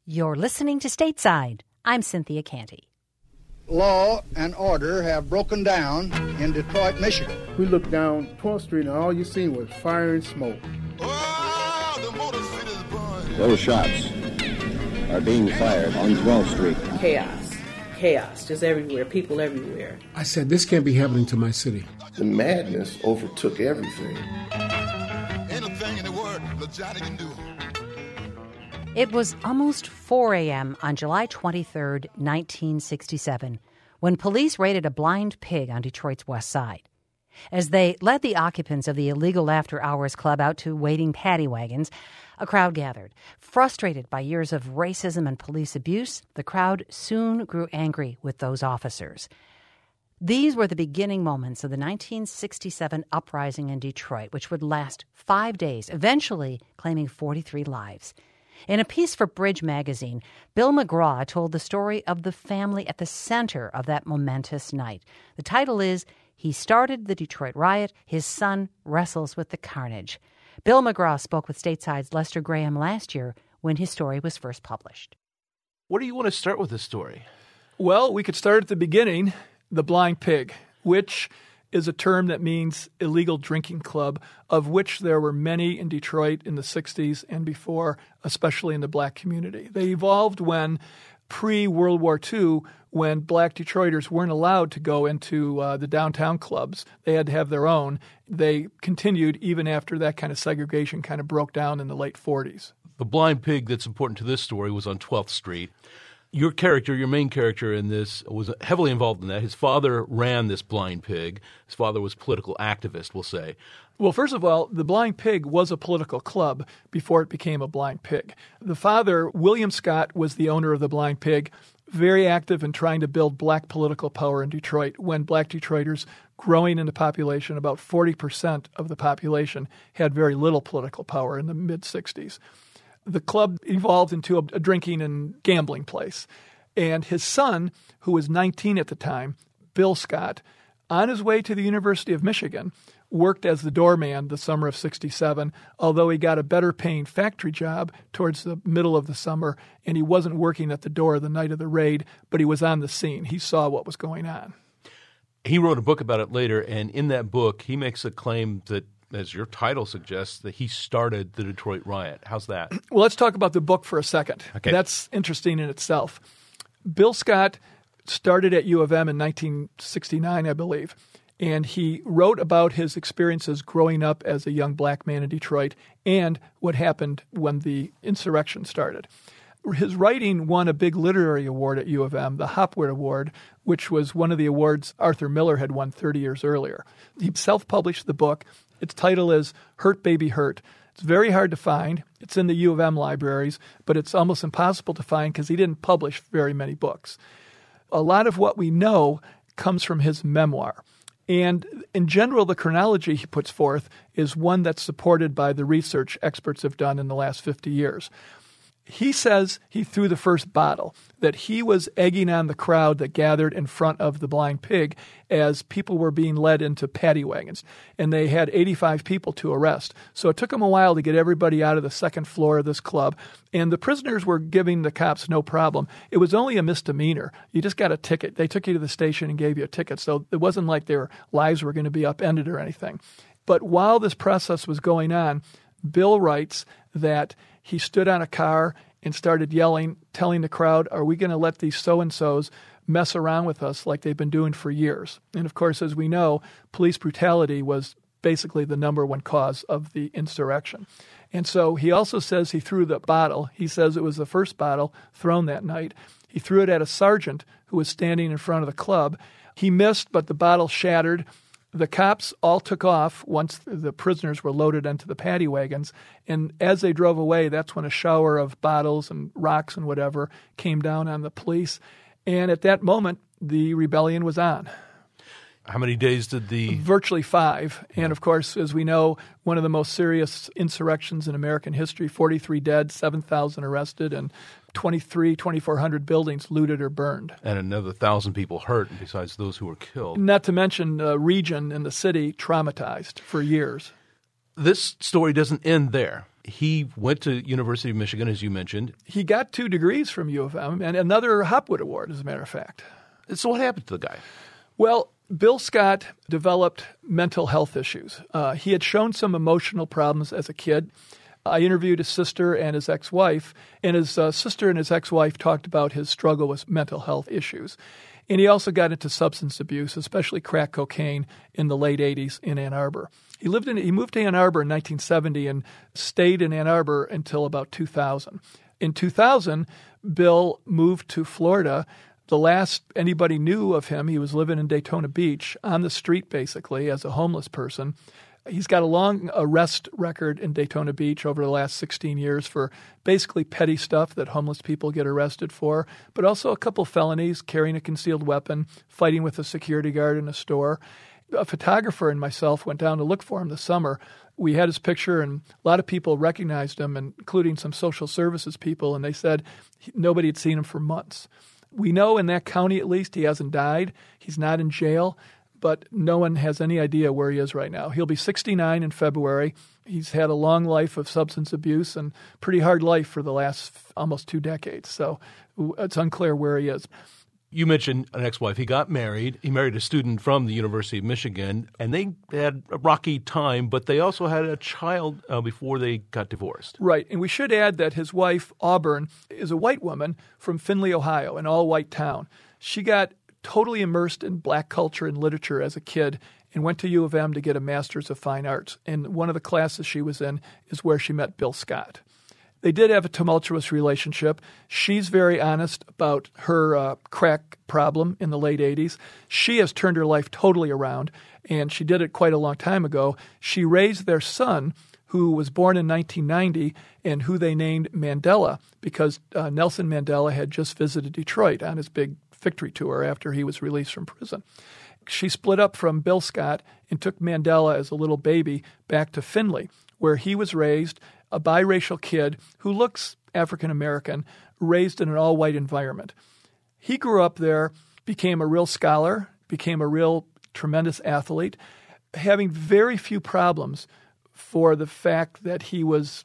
You're listening to Stateside. I'm Cynthia Canty. Law and order have broken down in Detroit, Michigan. We looked down 12th Street and all you seen was fire and smoke. Oh, the Motor City's burning. Those shots are being fired on 12th Street. Chaos, just everywhere, people everywhere. I said, this can't be happening to my city. The madness overtook everything. Anything in the world that Johnny can do. It was almost 4 a.m. on July 23rd, 1967, when police raided a blind pig on Detroit's west side. As they led the occupants of the illegal after-hours club out to waiting paddy wagons, a crowd gathered. Frustrated by years of racism and police abuse, the crowd soon grew angry with those officers. These were the beginning moments of the 1967 uprising in Detroit, which would last 5 days, eventually claiming 43 lives. In a piece for Bridge magazine, Bill McGraw told the story of the family at the center of that momentous night. The title is, He Started the Detroit Riot, His Son Wrestles with the Carnage. Bill McGraw spoke with Stateside's Lester Graham last year when his story was first published. What do you want to start with this story? Well, we could start at the beginning, the blind pig, which is a term that means illegal drinking club, of which there were many in Detroit in the 60s and before, especially in the black community. They evolved when, pre-World War II, when black Detroiters weren't allowed to go into the downtown clubs. They had to have their own. They continued even after that kind of segregation kind of broke down in the late 40s. The blind pig that's important to this story was on 12th Street. Your character, your main character in this, was heavily involved in that. His father ran this blind pig. His father was a political activist, we'll say. Well, first of all, the Blind Pig was a political club before it became a blind pig. The father, William Scott, was the owner of the Blind Pig, very active in trying to build black political power in Detroit when black Detroiters, growing in the population, about 40% of the population, had very little political power in the mid-60s. The club evolved into a drinking and gambling place. And his son, who was 19 at the time, Bill Scott, on his way to the University of Michigan, worked as the doorman the summer of 67, although he got a better-paying factory job towards the middle of the summer, and he wasn't working at the door the night of the raid, but he was on the scene. He saw what was going on. He wrote a book about it later, and in that book, he makes a claim that, as your title suggests, that he started the Detroit riot. How's that? Well, let's talk about the book for a second. Okay. That's interesting in itself. Bill Scott started at U of M in 1969, I believe, and he wrote about his experiences growing up as a young black man in Detroit and what happened when the insurrection started. His writing won a big literary award at U of M, the Hopwood Award, which was one of the awards Arthur Miller had won 30 years earlier. He self-published the book. Its title is Hurt Baby Hurt. It's very hard to find. It's in the U of M libraries, but it's almost impossible to find because he didn't publish very many books. A lot of what we know comes from his memoir. And in general, the chronology he puts forth is one that's supported by the research experts have done in the last 50 years. He says he threw the first bottle, that he was egging on the crowd that gathered in front of the Blind Pig as people were being led into paddy wagons. And they had 85 people to arrest. So it took them a while to get everybody out of the second floor of this club. And the prisoners were giving the cops no problem. It was only a misdemeanor. You just got a ticket. They took you to the station and gave you a ticket. So it wasn't like their lives were going to be upended or anything. But while this process was going on, Bill writes that he stood on a car and started yelling, telling the crowd, are we going to let these so-and-sos mess around with us like they've been doing for years? And of course, as we know, police brutality was basically the number one cause of the insurrection. And so he also says he threw the bottle. He says it was the first bottle thrown that night. He threw it at a sergeant who was standing in front of the club. He missed, but the bottle shattered. The cops all took off once the prisoners were loaded into the paddy wagons, and as they drove away, that's when a shower of bottles and rocks and whatever came down on the police. And at that moment, the rebellion was on. How many days did Virtually 5. And of course, as we know, one of the most serious insurrections in American history, 43 dead, 7,000 arrested, and 2,400 buildings looted or burned. And another 1,000 people hurt besides those who were killed. Not to mention the region and the city traumatized for years. this story doesn't end there. He went to University of Michigan, as you mentioned. He got 2 degrees from U of M and another Hopwood Award, as a matter of fact. So what happened to the guy? Well, Bill Scott developed mental health issues. He had shown some emotional problems as a kid. I interviewed his sister and his ex-wife, and his sister and his ex-wife talked about his struggle with mental health issues. And he also got into substance abuse, especially crack cocaine, in the late 80s in Ann Arbor. He moved to Ann Arbor in 1970 and stayed in Ann Arbor until about 2000. In 2000, Bill moved to Florida. The last anybody knew of him, he was living in Daytona Beach, on the street basically, as a homeless person. He's got a long arrest record in Daytona Beach over the last 16 years for basically petty stuff that homeless people get arrested for, but also a couple felonies, carrying a concealed weapon, fighting with a security guard in a store. A photographer and myself went down to look for him this summer. We had his picture, and a lot of people recognized him, including some social services people, and they said nobody had seen him for months. We know in that county, at least, he hasn't died. He's not in jail, but no one has any idea where he is right now. He'll be 69 in February. He's had a long life of substance abuse and pretty hard life for the last almost 2 decades. So it's unclear where he is. You mentioned an ex-wife. He got married. He married a student from the University of Michigan, and they had a rocky time, but they also had a child before they got divorced. Right, and we should add that his wife, Auburn, is a white woman from Findlay, Ohio, an all-white town. She got totally immersed in black culture and literature as a kid and went to U of M to get a Master's of Fine Arts. And one of the classes she was in is where she met Bill Scott. They did have a tumultuous relationship. She's very honest about her crack problem in the late 80s. She has turned her life totally around, and she did it quite a long time ago. She raised their son, who was born in 1990 and who they named Mandela because Nelson Mandela had just visited Detroit on his big victory tour after he was released from prison. She split up from Bill Scott and took Mandela as a little baby back to Findlay, where he was raised, a biracial kid who looks African-American, raised in an all-white environment. He grew up there, became a real scholar, became a real tremendous athlete, having very few problems for the fact that he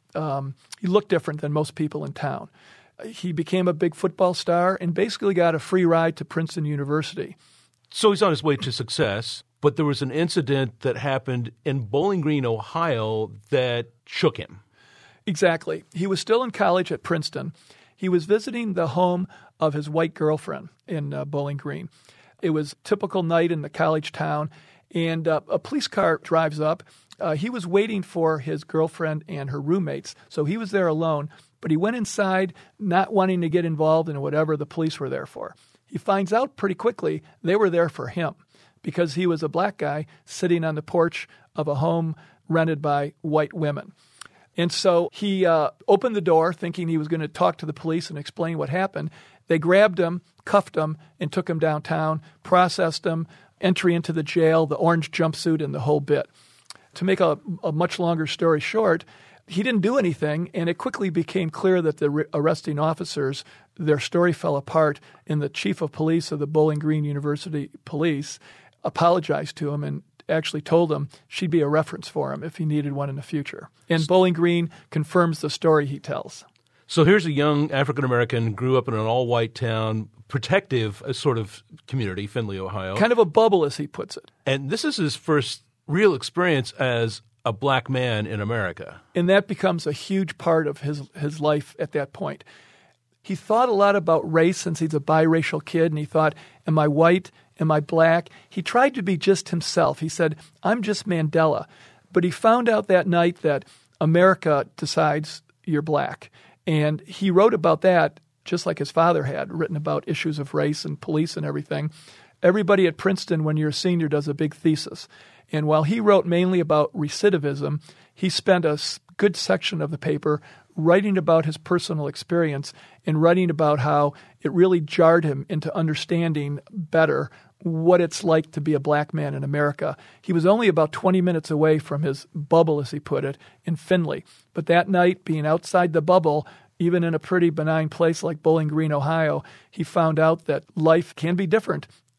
looked different than most people in town. He became a big football star and basically got a free ride to Princeton University. So he's on his way to success, but there was an incident that happened in Bowling Green, Ohio, that shook him. Exactly. He was still in college at Princeton. He was visiting the home of his white girlfriend in Bowling Green. It was a typical night in the college town, and a police car drives up. He was waiting for his girlfriend and her roommates, so he was there alone, but he went inside not wanting to get involved in whatever the police were there for. He finds out pretty quickly they were there for him because he was a black guy sitting on the porch of a home rented by white women. And so he opened the door thinking he was going to talk to the police and explain what happened. They grabbed him, cuffed him, and took him downtown, processed him, entry into the jail, the orange jumpsuit, and the whole bit. To make a much longer story short, he didn't do anything, and it quickly became clear that the arresting officers, their story fell apart, and the chief of police of the Bowling Green University Police apologized to him and actually told him she'd be a reference for him if he needed one in the future. And Bowling Green confirms the story he tells. So here's a young African-American, grew up in an all-white town, protective sort of community, Findlay, Ohio. Kind of a bubble, as he puts it. And this is his first real experience as a black man in America. And that becomes a huge part of his life at that point. He thought a lot about race since he's a biracial kid, and he thought, am I white? Am I black? He tried to be just himself. He said, I'm just Mandela. But he found out that night that America decides you're black. And he wrote about that just like his father had, written about issues of race and police and everything. Everybody at Princeton, when you're a senior, does a big thesis. And while he wrote mainly about recidivism, he spent a good section of the paper writing about his personal experience and writing about how it really jarred him into understanding better what it's like to be a black man in America. He was only about 20 minutes away from his bubble, as he put it, in Findlay. But that night, being outside the bubble, even in a pretty benign place like Bowling Green, Ohio, he found out that life can be different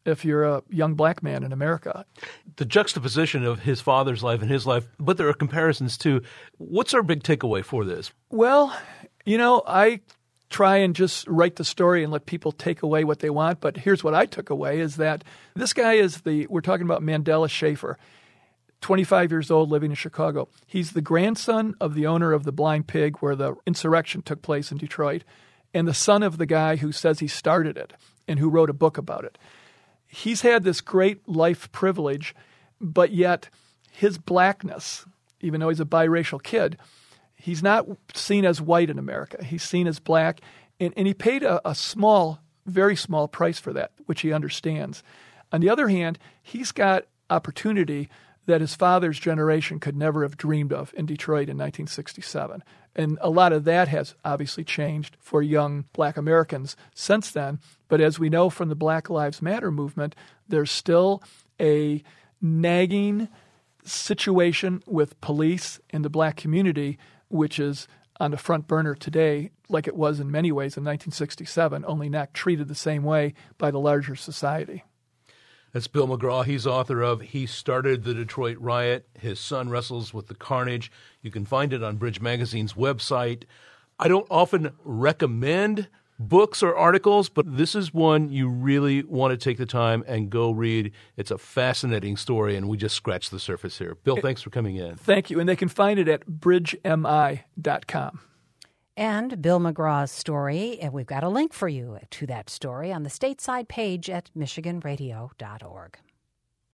if you're a young black man in America. The juxtaposition of his father's life and his life, but there are comparisons too. What's our big takeaway for this? Well, I try and just write the story and let people take away what they want. But here's what I took away is that this guy we're talking about Mandela Schaefer, 25 years old, living in Chicago. He's the grandson of the owner of the Blind Pig, where the insurrection took place in Detroit, and the son of the guy who says he started it and who wrote a book about it. He's had this great life privilege, but yet his blackness, even though he's a biracial kid, he's not seen as white in America. He's seen as black, and he paid a small, very small price for that, which he understands. On the other hand, he's got opportunity that his father's generation could never have dreamed of in Detroit in 1967. And a lot of that has obviously changed for young black Americans since then. But as we know from the Black Lives Matter movement, there's still a nagging situation with police and the black community, which is on the front burner today, like it was in many ways in 1967, only not treated the same way by the larger society. That's Bill McGraw. He's author of He Started the Detroit Riot. His son wrestles with the carnage. You can find it on Bridge Magazine's website. I don't often recommend books or articles, but this is one you really want to take the time and go read. It's a fascinating story, and we just scratched the surface here. Bill, thanks for coming in. Thank you. And they can find it at bridgemi.com. And Bill McGraw's story, and we've got a link for you to that story on the stateside page at michiganradio.org.